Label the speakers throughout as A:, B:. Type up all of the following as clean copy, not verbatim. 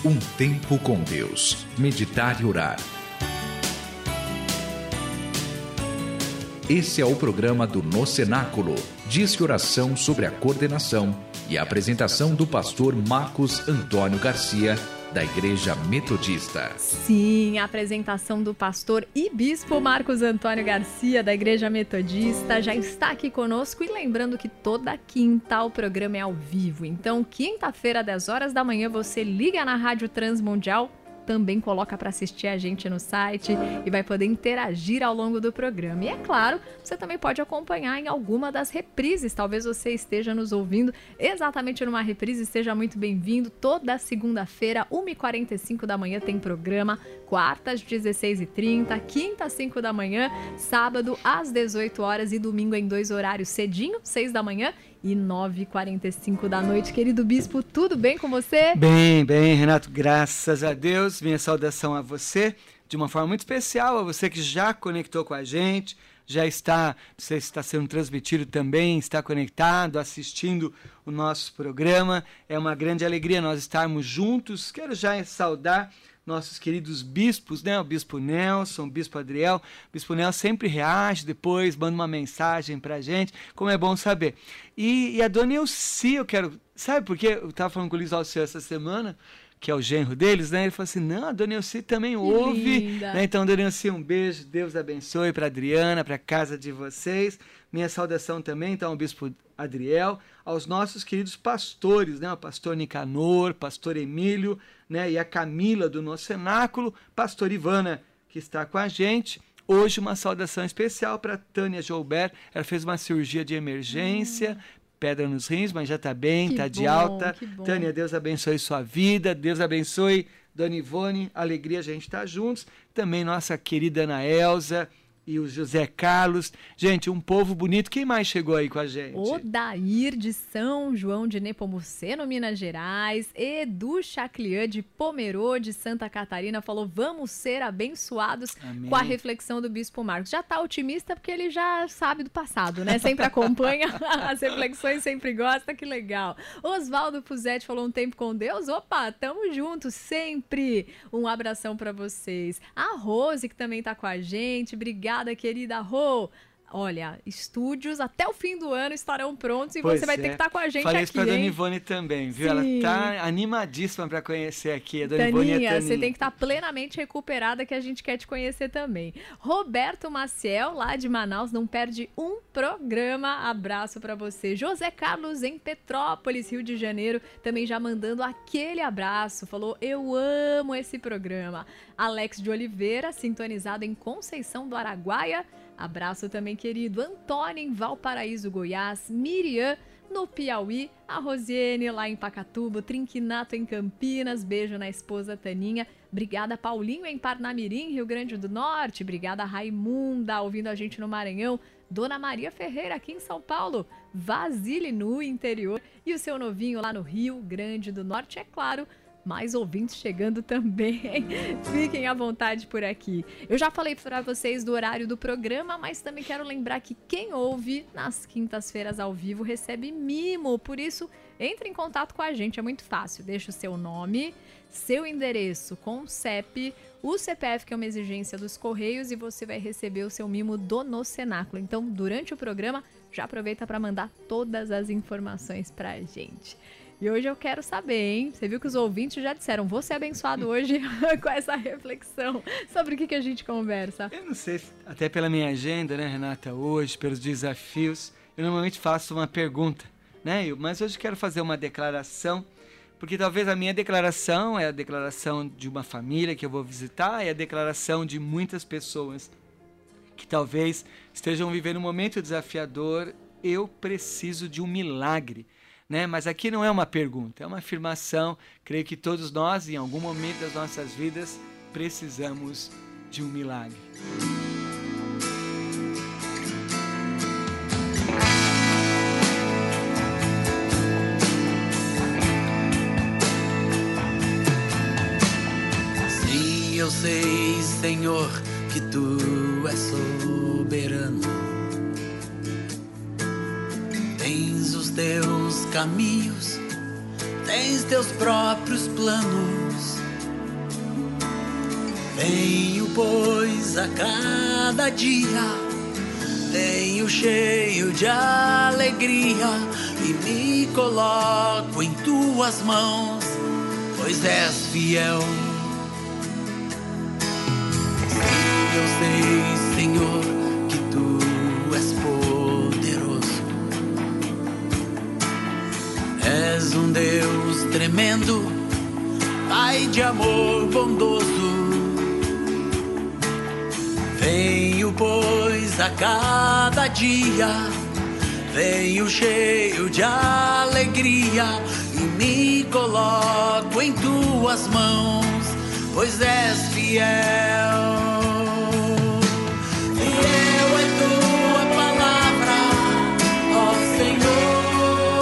A: Um tempo com Deus. Meditar e orar. Esse é o programa do No Cenáculo. Disque oração sobre a coordenação e a apresentação do pastor Marcos Antônio Garcia, da Igreja Metodista.
B: Sim, a apresentação do pastor e bispo Marcos Antônio Garcia, da Igreja Metodista, já está aqui conosco. E lembrando que toda quinta o programa é ao vivo. Então, quinta-feira, 10 horas da manhã, você liga na Rádio Transmundial, também coloca para assistir a gente no site e vai poder interagir ao longo do programa. E é claro, você também pode acompanhar em alguma das reprises. Talvez você esteja nos ouvindo exatamente numa reprise, seja muito bem-vindo. Toda segunda-feira, 1h45 da manhã tem programa, quartas, 16h30, quinta, 5 da manhã, sábado, às 18 horas e domingo em 2 horários cedinho, 6 da manhã e 9h45 da noite. Querido bispo, tudo bem com você?
C: Bem, Renato, graças a Deus. Minha saudação a você, de uma forma muito especial, a você que já conectou com a gente, você está sendo transmitido também, está conectado, assistindo o nosso programa. É uma grande alegria nós estarmos juntos. Quero já saudar nossos queridos bispos, né? O bispo Nelson, o bispo Adriel. O bispo Nelson sempre reage depois, manda uma mensagem pra gente, como é bom saber. E a dona Elci, eu quero... Sabe por quê? Eu estava falando com o Luiz Alceu essa semana, que é o genro deles, né? Ele falou assim, não, a dona Elci também ouve. Né? Então, dona Elci, um beijo, Deus abençoe para Adriana, para a casa de vocês. Minha saudação também, então, ao bispo Adriel, aos nossos queridos pastores, né? O pastor Nicanor, pastor Emílio, né? E a Camila do nosso cenáculo, pastor Ivana, que está com a gente. Hoje uma saudação especial para Tânia Joubert, ela fez uma cirurgia de emergência, pedra nos rins, mas já está bem, está de alta. Tânia, Deus abençoe sua vida, Deus abençoe Dona Ivone, alegria a gente estar juntos. Também nossa querida Ana Elza e o José Carlos. Gente, um povo bonito. Quem mais chegou aí com a gente?
B: Odair de São João de Nepomuceno, Minas Gerais. Edu Chaclian de Pomerô, de Santa Catarina, falou, vamos ser abençoados. Amém. Com a reflexão do bispo Marcos. Já está otimista porque ele já sabe do passado, né? Sempre acompanha as reflexões, sempre gosta, que legal. Oswaldo Fuzetti falou, um tempo com Deus. Opa, tamo juntos sempre. Um abração para vocês. A Rose, que também está com a gente. Obrigada, querida Rô. Olha, estúdios até o fim do ano estarão prontos e pois você vai ter que estar com a gente.
C: Falei
B: aqui,
C: isso pra Dona Ivone também, viu?
B: Sim.
C: Ela tá animadíssima para conhecer aqui a Dona Ivone e a Taninha.
B: Você tem que estar plenamente recuperada que a gente quer te conhecer também. Roberto Maciel, lá de Manaus, não perde um programa. Abraço para você. José Carlos em Petrópolis, Rio de Janeiro, também já mandando aquele abraço. Falou, eu amo esse programa. Alex de Oliveira, sintonizado em Conceição do Araguaia. Abraço também, querido. Antônio em Valparaíso, Goiás. Miriam no Piauí. A Rosiane lá em Pacatuba. Trinquinato em Campinas. Beijo na esposa Taninha. Obrigada, Paulinho em Parnamirim, Rio Grande do Norte. Obrigada, Raimunda, ouvindo a gente no Maranhão. Dona Maria Ferreira aqui em São Paulo. Vasile no interior. E o seu novinho lá no Rio Grande do Norte, é claro. Mais ouvintes chegando também. Fiquem à vontade por aqui. Eu já falei para vocês do horário do programa, mas também quero lembrar que quem ouve nas quintas-feiras ao vivo recebe mimo. Por isso, entre em contato com a gente, é muito fácil. Deixa o seu nome, seu endereço com o CEP, o CPF, que é uma exigência dos Correios, e você vai receber o seu mimo do No Cenáculo. Então, durante o programa, já aproveita para mandar todas as informações para a gente. E hoje eu quero saber, hein? Você viu que os ouvintes já disseram, vou ser abençoado hoje com essa reflexão. Sobre o que a gente conversa?
C: Eu não sei, até pela minha agenda, né, Renata, hoje, pelos desafios, eu normalmente faço uma pergunta, né? Mas hoje quero fazer uma declaração, porque talvez a minha declaração é a declaração de uma família que eu vou visitar, é a declaração de muitas pessoas que talvez estejam vivendo um momento desafiador. Eu preciso de um milagre. Né? Mas aqui não é uma pergunta, é uma afirmação. Creio que todos nós, em algum momento das nossas vidas, precisamos de um milagre.
D: Sim, eu sei, Senhor, que Tu és soberano. Tens os teus caminhos, tens teus próprios planos. Venho, pois, a cada dia, venho cheio de alegria e me coloco em tuas mãos, pois és fiel. Sim, eu sei, Senhor, que tu és poderoso. És um Deus tremendo, Pai de amor bondoso. Venho, pois, a cada dia, venho cheio de alegria e me coloco em tuas mãos, pois és fiel. Fiel é tua palavra, ó Senhor.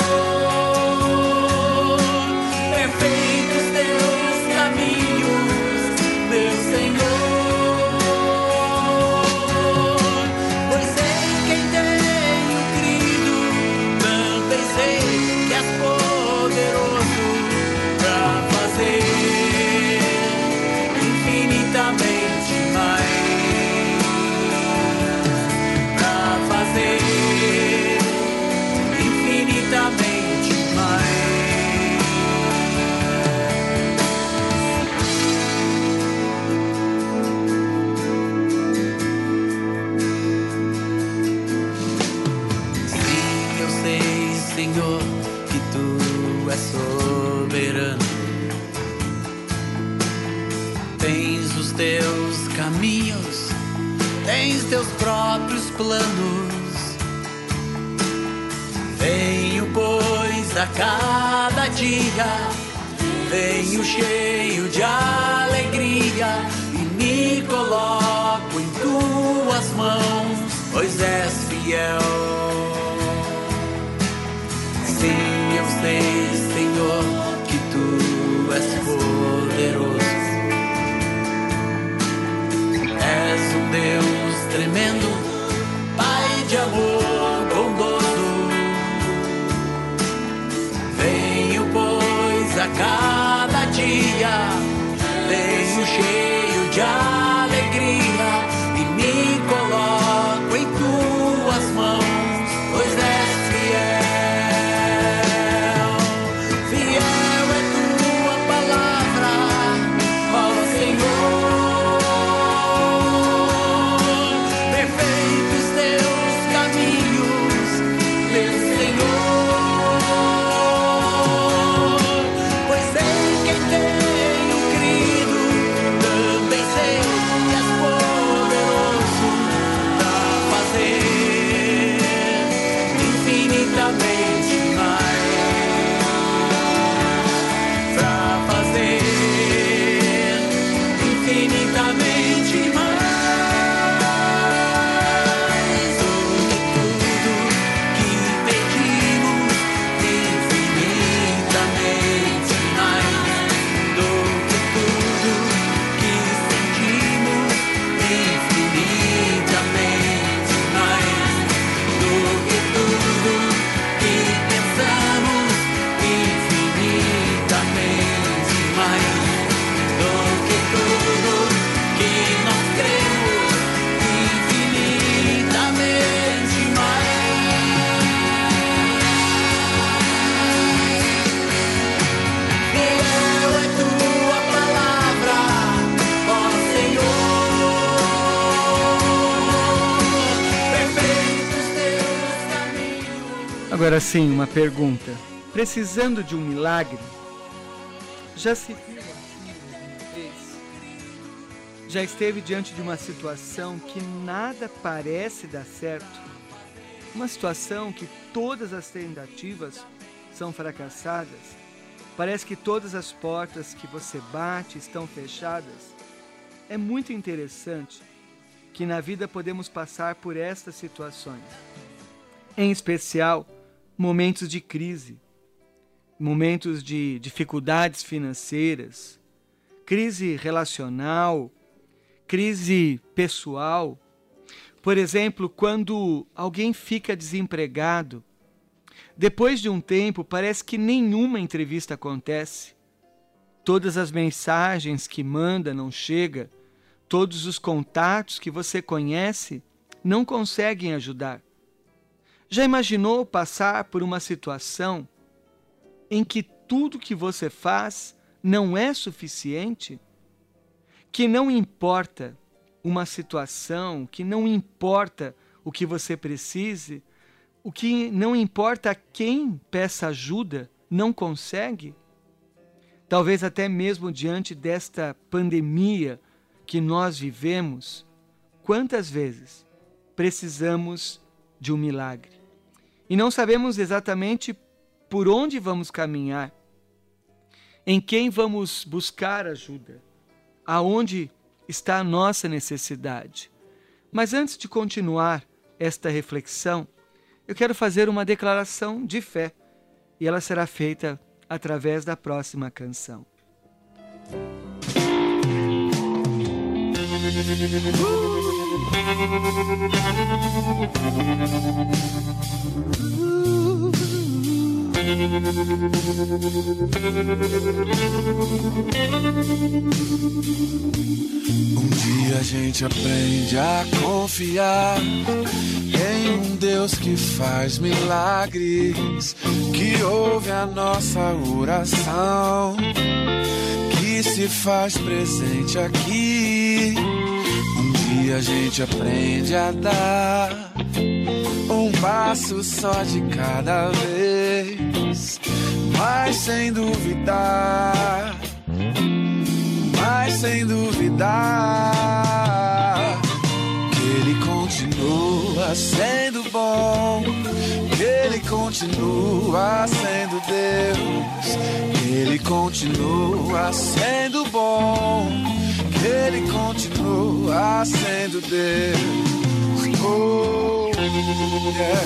D: Perfeitos teus caminhos, meu Senhor. Senhor, que tu és soberano. Tens os teus caminhos, tens teus próprios planos. Venho, pois, a cada dia, venho cheio de alegria e me coloco em tuas mãos, pois és fiel. Sim, eu sei, Senhor, que tu és poderoso. És um Deus tremendo, Pai de amor bondoso. Venho, pois, a cada dia, venho cheio de alegria e me coloco em tuas mãos, pois és fiel.
C: Agora sim, uma pergunta. Precisando de um milagre? Já se viu assim alguma vez? Já esteve diante de uma situação que nada parece dar certo? Uma situação que todas as tentativas são fracassadas? Parece que todas as portas que você bate estão fechadas? É muito interessante que na vida podemos passar por estas situações. Em especial, momentos de crise, momentos de dificuldades financeiras, crise relacional, crise pessoal. Por exemplo, quando alguém fica desempregado, depois de um tempo parece que nenhuma entrevista acontece, todas as mensagens que manda não chegam, Todos os contatos que você conhece não conseguem ajudar. Já imaginou passar por uma situação em que tudo que você faz não é suficiente? Que não importa uma situação, que não importa o que você precise, o que não importa a quem peça ajuda, não consegue? Talvez até mesmo diante desta pandemia que nós vivemos, quantas vezes precisamos de um milagre? E não sabemos exatamente por onde vamos caminhar, em quem vamos buscar ajuda, aonde está a nossa necessidade. Mas antes de continuar esta reflexão, eu quero fazer uma declaração de fé, e ela será feita através da próxima canção.
D: Um dia a gente aprende a confiar em um Deus que faz milagres, que ouve a nossa oração, que se faz presente aqui. Um dia a gente aprende a dar um passo só de cada vez, mas sem duvidar, que Ele continua sendo bom, que Ele continua sendo Deus, que Ele continua sendo bom, que Ele continua sendo Deus. Oh, yeah,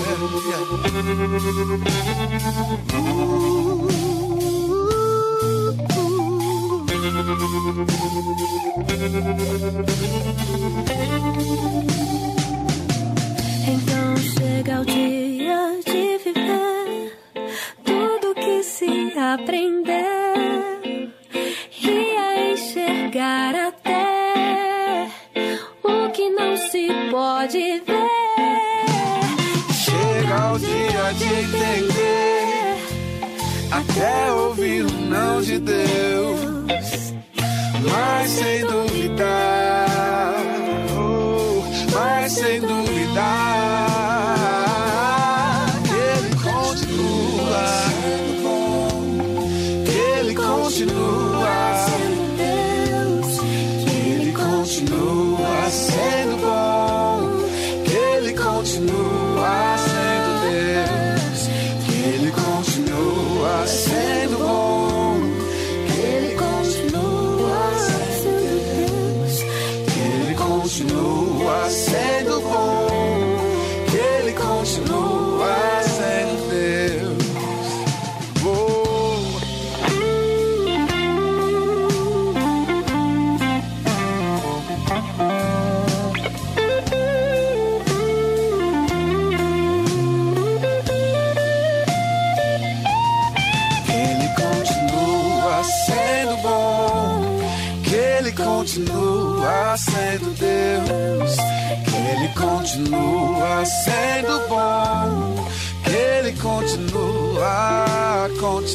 E: Então chega o dia de viver tudo que se aprender e a enxergar até o que não se pode ver.
D: Chega o dia de entender, até ouvir o não de Deus, mas sem duvidar, mas sem duvidar, que Ele continua sendo bom, que Ele continua sendo Deus, que Ele continua sendo bom, que Ele continua sendo Deus, que Ele continua sendo bom, que Ele continua sendo Deus, que Ele continua sendo bom, que Ele continua sendo Deus. Continua sendo Deus, que Ele continua sendo bom, que Ele continua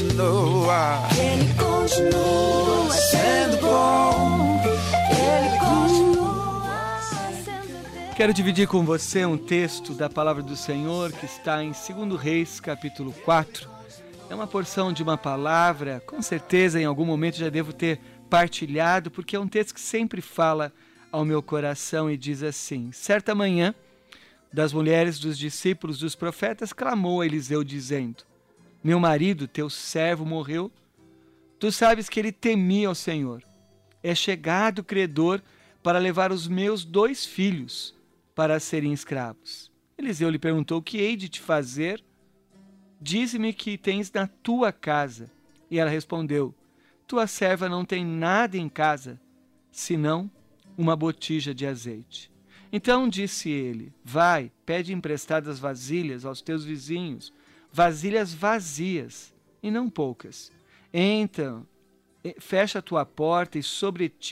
D: sendo bom, que Ele continua sendo Deus.
C: Quero dividir com você um texto da Palavra do Senhor que está em 2 Reis, capítulo 4. É uma porção de uma palavra, com certeza em algum momento já devo ter partilhado, porque é um texto que sempre fala ao meu coração e diz assim: certa manhã, das mulheres dos discípulos dos profetas, clamou a Eliseu dizendo: meu marido, teu servo, morreu. Tu sabes que ele temia ao Senhor. É chegado o credor para levar os meus 2 filhos para serem escravos. Eliseu lhe perguntou: o que hei de te fazer? Dize-me que tens na tua casa. E ela respondeu: tua serva não tem nada em casa, senão uma botija de azeite. Então disse ele: vai, pede emprestadas vasilhas aos teus vizinhos, vasilhas vazias, e não poucas. Então, fecha a tua porta e sobre ti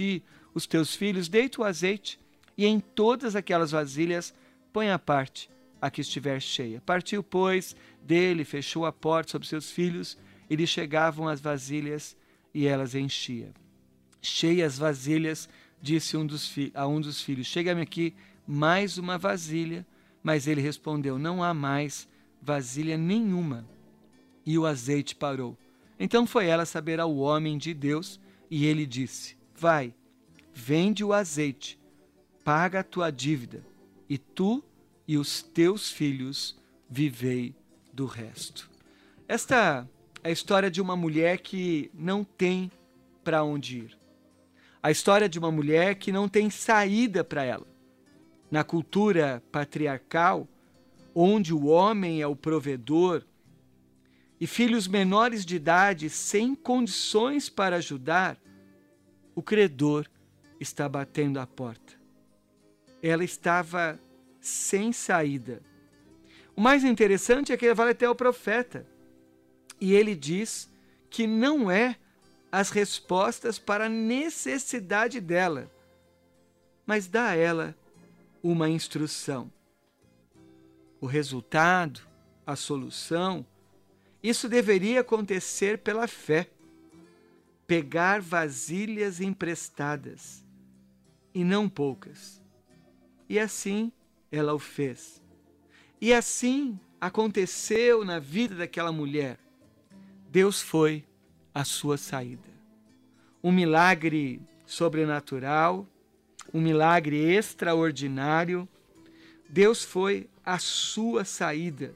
C: os teus filhos, deita o azeite, e em todas aquelas vasilhas põe à parte a que estiver cheia. Partiu, pois, dele, fechou a porta sobre seus filhos, e lhe chegavam as vasilhas, e elas enchia. Cheias vasilhas, disse a um dos filhos, chega-me aqui mais uma vasilha. Mas ele respondeu, não há mais vasilha nenhuma. E o azeite parou. Então foi ela saber ao homem de Deus, e ele disse, vai, vende o azeite, paga a tua dívida, e tu e os teus filhos vivei do resto. Esta é a história de uma mulher que não tem para onde ir. A história de uma mulher que não tem saída para ela. Na cultura patriarcal, onde o homem é o provedor, e filhos menores de idade sem condições para ajudar, o credor está batendo à porta. Ela estava sem saída. O mais interessante é que ele vai até o profeta, e ele diz que não é as respostas para a necessidade dela, mas dá a ela uma instrução. O resultado, a solução, isso deveria acontecer pela fé. Pegar vasilhas emprestadas, e não poucas. E assim ela o fez. E assim aconteceu na vida daquela mulher. Deus foi a sua saída. Um milagre sobrenatural, um milagre extraordinário. Deus foi a sua saída.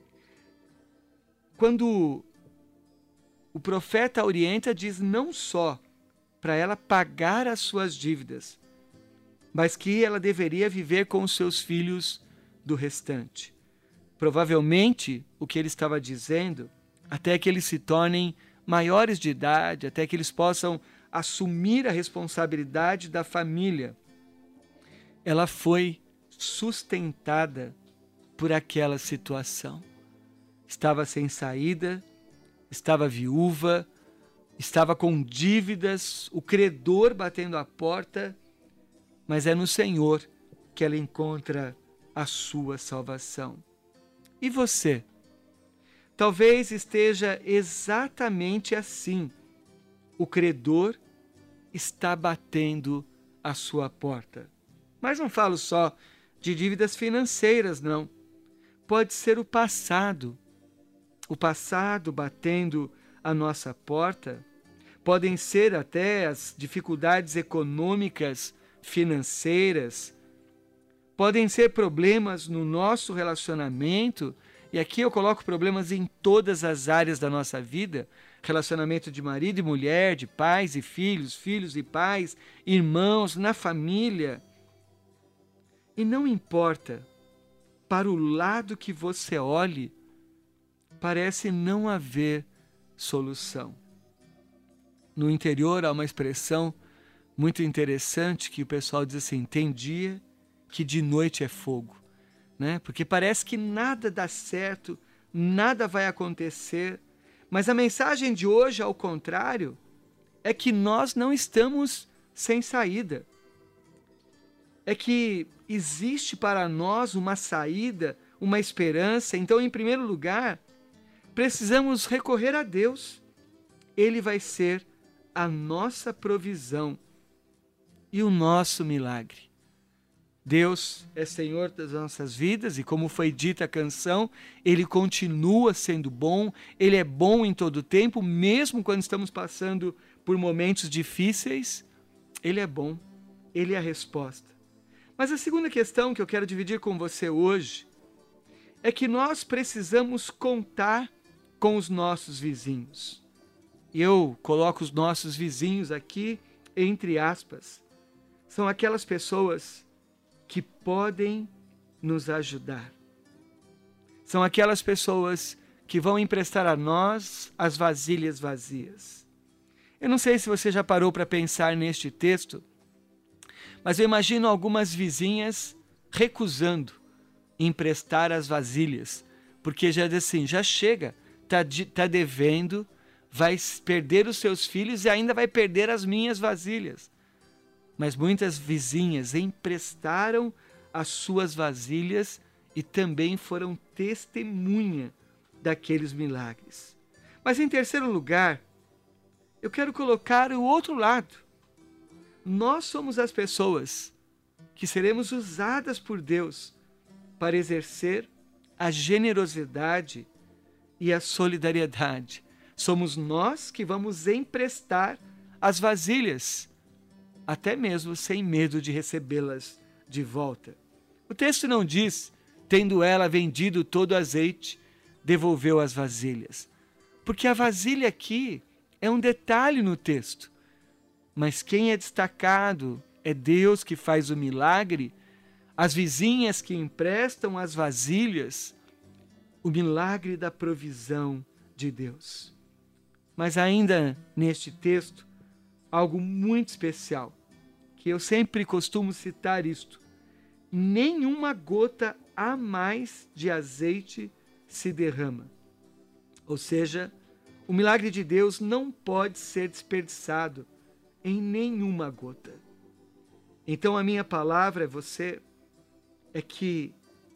C: Quando o profeta orienta, diz não só para ela pagar as suas dívidas, mas que ela deveria viver com os seus filhos do restante. Provavelmente, o que ele estava dizendo, até que eles se tornem maiores de idade, até que eles possam assumir a responsabilidade da família, ela foi sustentada por aquela situação. Estava sem saída, estava viúva, estava com dívidas, o credor batendo a porta, mas é no Senhor que ela encontra a sua salvação. E você? Talvez esteja exatamente assim. O credor está batendo a sua porta. Mas não falo só de dívidas financeiras, não. Pode ser o passado batendo a nossa porta. Podem ser até as dificuldades econômicas, financeiras. Podem ser problemas no nosso relacionamento. E aqui eu coloco problemas em todas as áreas da nossa vida. Relacionamento de marido e mulher, de pais e filhos, filhos e pais, irmãos, na família. E não importa para o lado que você olhe, parece não haver solução. No interior há uma expressão muito interessante que o pessoal diz assim, tem dia que de noite é fogo, né? Porque parece que nada dá certo, nada vai acontecer, mas a mensagem de hoje, ao contrário, é que nós não estamos sem saída. É que existe para nós uma saída, uma esperança. Então, em primeiro lugar, precisamos recorrer a Deus. Ele vai ser a nossa provisão e o nosso milagre. Deus é Senhor das nossas vidas e, como foi dita a canção, Ele continua sendo bom, Ele é bom em todo o tempo, mesmo quando estamos passando por momentos difíceis, Ele é bom, Ele é a resposta. Mas a segunda questão que eu quero dividir com você hoje é que nós precisamos contar com os nossos vizinhos. E eu coloco os nossos vizinhos aqui entre aspas. São aquelas pessoas que podem nos ajudar. São aquelas pessoas que vão emprestar a nós as vasilhas vazias. Eu não sei se você já parou para pensar neste texto, mas eu imagino algumas vizinhas recusando emprestar as vasilhas, porque já diz assim, já chega, tá devendo, vai perder os seus filhos e ainda vai perder as minhas vasilhas. mas muitas vizinhas emprestaram as suas vasilhas e também foram testemunha daqueles milagres. Mas em terceiro lugar, eu quero colocar o outro lado. Nós somos as pessoas que seremos usadas por Deus para exercer a generosidade e a solidariedade. Somos nós que vamos emprestar as vasilhas, até mesmo sem medo de recebê-las de volta. O texto não diz, tendo ela vendido todo o azeite, devolveu as vasilhas. Porque a vasilha aqui é um detalhe no texto. Mas quem é destacado é Deus que faz o milagre, as vizinhas que emprestam as vasilhas, o milagre da provisão de Deus. Mas ainda neste texto, algo muito especial, que eu sempre costumo citar isto: nenhuma gota a mais de azeite se derrama. Ou seja, o milagre de Deus não pode ser desperdiçado em nenhuma gota. Então a minha palavra a você é que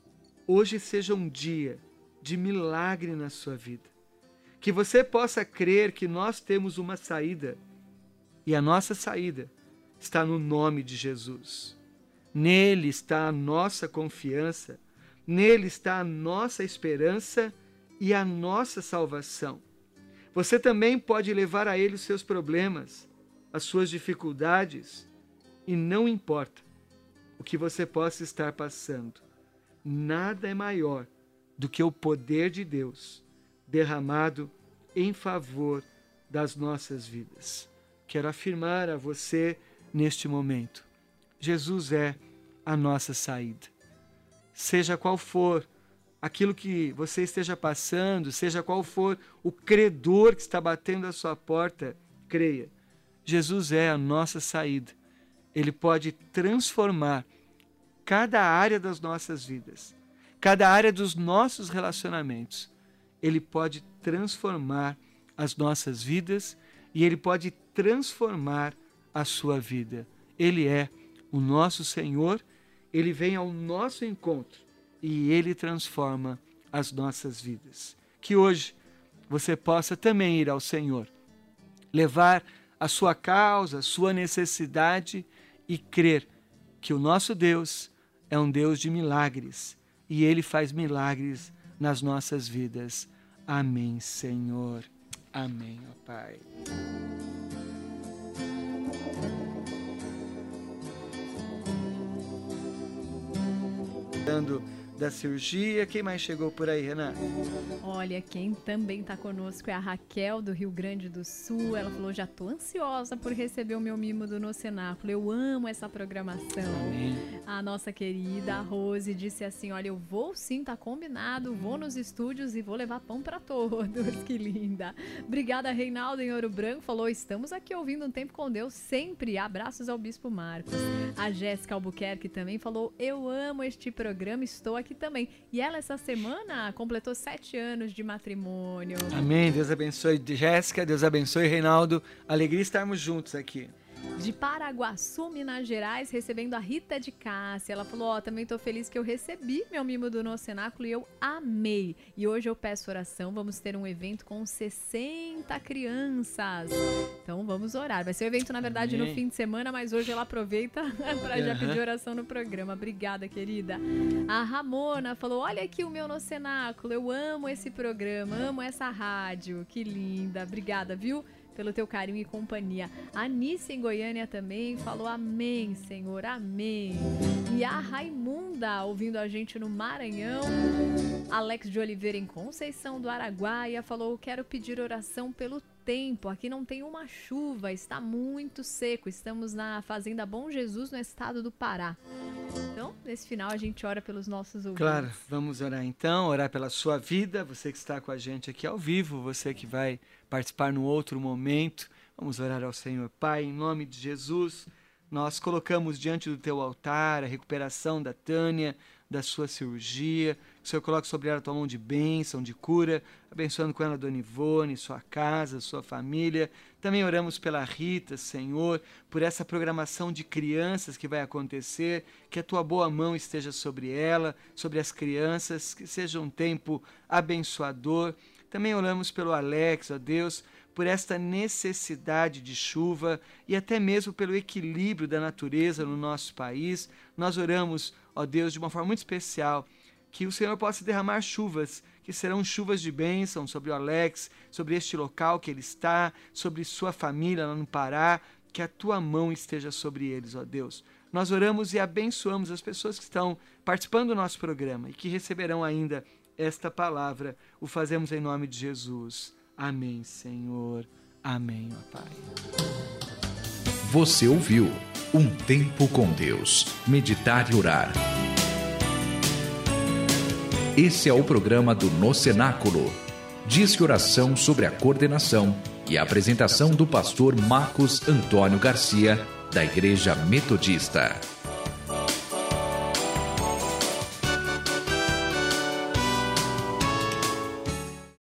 C: hoje seja um dia de milagre na sua vida. Que você possa crer que nós temos uma saída, e a nossa saída está no nome de Jesus. Nele está a nossa confiança, nele está a nossa esperança e a nossa salvação. Você também pode levar a ele os seus problemas, as suas dificuldades, e não importa o que você possa estar passando, nada é maior do que o poder de Deus derramado em favor das nossas vidas. Quero afirmar a você neste momento: Jesus é a nossa saída. Seja qual for aquilo que você esteja passando, seja qual for o credor que está batendo à sua porta, creia, Jesus é a nossa saída. Ele pode transformar cada área das nossas vidas, cada área dos nossos relacionamentos. Ele pode transformar as nossas vidas e Ele pode transformar a sua vida. Ele é o nosso Senhor, Ele vem ao nosso encontro e Ele transforma as nossas vidas. Que hoje você possa também ir ao Senhor, levar a sua causa, a sua necessidade e crer que o nosso Deus é um Deus de milagres e Ele faz milagres nas nossas vidas. Amém, Senhor. Amém, ó Pai. Da cirurgia, quem mais chegou por aí, Renata?
B: Olha, quem também está conosco é a Raquel, do Rio Grande do Sul. Ela falou: já estou ansiosa por receber o meu mimo do No Cenáculo. Eu amo essa programação.
C: Amém.
B: A nossa querida a Rose disse assim: olha, eu vou sim, tá combinado, vou nos estúdios e vou levar pão para todos. Que linda. Obrigada, Reinaldo em Ouro Branco. Falou: estamos aqui ouvindo Um Tempo com Deus sempre. Abraços ao Bispo Marcos. A Jéssica Albuquerque também falou: eu amo este programa, estou aqui também. E ela essa semana completou 7 anos de matrimônio.
C: Amém. Deus abençoe Jéssica, Deus abençoe Reinaldo. Alegria estarmos juntos aqui.
B: De Paraguaçu, Minas Gerais, recebendo a Rita de Cássia. Ela falou: ó, também tô feliz que eu recebi meu mimo do No Cenáculo e eu amei. E hoje eu peço oração, vamos ter um evento com 60 crianças. Então vamos orar. Vai ser um evento, na verdade, no fim de semana, mas hoje ela aproveita para já pedir oração no programa. Obrigada, querida. A Ramona falou: olha aqui o meu No Cenáculo, eu amo esse programa, amo essa rádio. Que linda. Obrigada, viu? Pelo teu carinho e companhia. A Anice em Goiânia também falou: amém, Senhor, amém. E a Raimunda ouvindo a gente no Maranhão. Alex de Oliveira em Conceição do Araguaia falou: quero pedir oração pelo tempo. Aqui não tem uma chuva, está muito seco. Estamos na Fazenda Bom Jesus, no estado do Pará. Então, nesse final a gente ora pelos nossos ouvintes.
C: Claro, vamos orar então, orar pela sua vida, você que está com a gente aqui ao vivo, você que vai participar num outro momento. Vamos orar ao Senhor. Pai, em nome de Jesus, nós colocamos diante do teu altar a recuperação da Tânia, da sua cirurgia. Que o Senhor coloque sobre ela a tua mão de bênção, de cura, abençoando com ela a Dona Ivone, sua casa, sua família. Também oramos pela Rita, Senhor, por essa programação de crianças que vai acontecer, que a tua boa mão esteja sobre ela, sobre as crianças, que seja um tempo abençoador. Também oramos pelo Alex, ó Deus, por esta necessidade de chuva e até mesmo pelo equilíbrio da natureza no nosso país. Nós oramos, ó Deus, de uma forma muito especial, que o Senhor possa derramar chuvas, que serão chuvas de bênção sobre o Alex, sobre este local que ele está, sobre sua família lá no Pará, que a tua mão esteja sobre eles, ó Deus. Nós oramos e abençoamos as pessoas que estão participando do nosso programa e que receberão ainda esta palavra. O fazemos em nome de Jesus. Amém, Senhor. Amém, ó Pai.
A: Você ouviu Um Tempo com Deus. Meditar e orar. Esse é o programa do No Cenáculo. Disque oração sobre a coordenação e a apresentação do pastor Marcos Antônio Garcia, da Igreja Metodista.